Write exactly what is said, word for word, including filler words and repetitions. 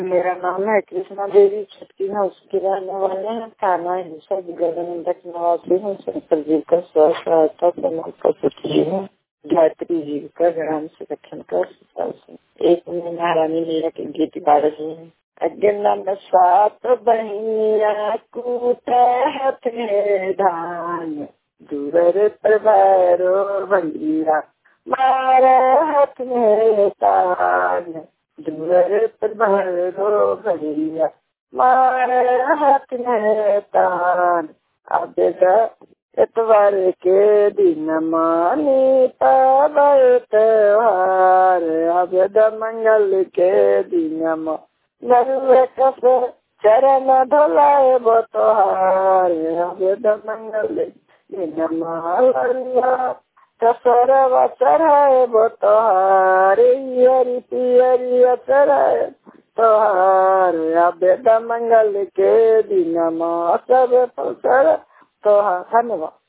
मेरा नाम है कृष्णा देवी छटकी है, उसके रहने वाले हैं। थाना हिंसा निवासी हूँ। शंकर जी का स्व सहायता समूह का सचिव हूँ। गायत्री जी का ग्राम संगठन का एक में महारानी मीरा के गीत गा रही है। अगला में सात बहिनिया कूटत है धान, दूर पर भैरो भैया मारे हाथ में तान, दूर पर भैरो भैया मारे हाथ में तान। अब एतवार के दिन मानी पावर त्योहार, अब मंगल के दिन नरुए कस चरण धोलाए वो तोहार, अब मंगल दिन मालरिया कसर चढ़ाए वो तोहार, हरी पियरी चढ़ाए तोहार, अब मंगल के दिन सब पसर तोहार। धन्यवाद।